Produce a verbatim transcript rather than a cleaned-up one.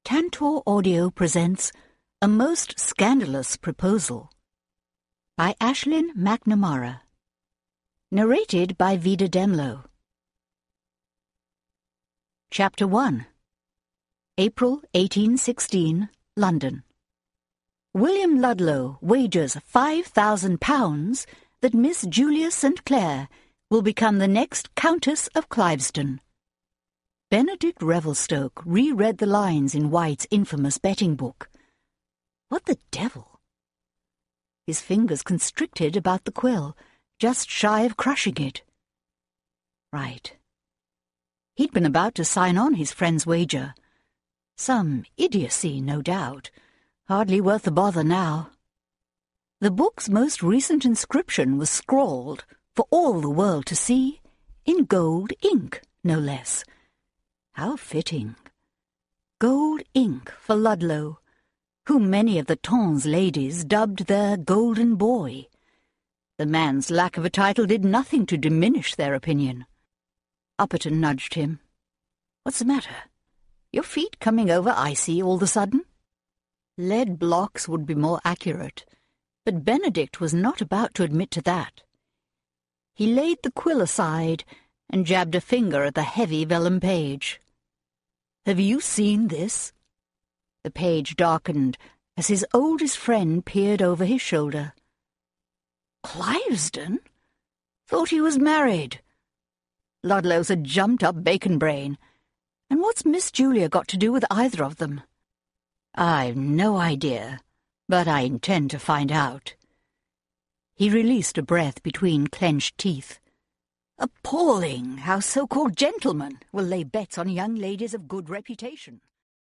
Tantor Audio presents A Most Scandalous Proposal by Ashlyn McNamara. Narrated by Vida Demlow. Chapter one. April eighteen sixteen, London. William Ludlow wagers five thousand pounds that Miss Julia Saint Clair will become the next Countess of Cliveston. Benedict Revelstoke reread the lines in White's infamous betting book. What the devil? His fingers constricted about the quill, just shy of crushing it. Right. He'd been about to sign on his friend's wager. Some idiocy, no doubt. Hardly worth the bother now. The book's most recent inscription was scrawled, for all the world to see, in gold ink, no less. How fitting. Gold ink for Ludlow, whom many of the Ton's ladies dubbed their golden boy. The man's lack of a title did nothing to diminish their opinion. Upperton nudged him. "What's the matter? Your feet coming over icy all of a sudden?" Lead blocks would be more accurate, but Benedict was not about to admit to that. He laid the quill aside and jabbed a finger at the heavy vellum page. "Have you seen this?" The page darkened as his oldest friend peered over his shoulder. "Cliveston? Thought he was married." Ludlow's a jumped-up bacon brain. And what's Miss Julia got to do with either of them? "I've no idea, but I intend to find out." He released a breath between clenched teeth. Appalling how so-called gentlemen will lay bets on young ladies of good reputation.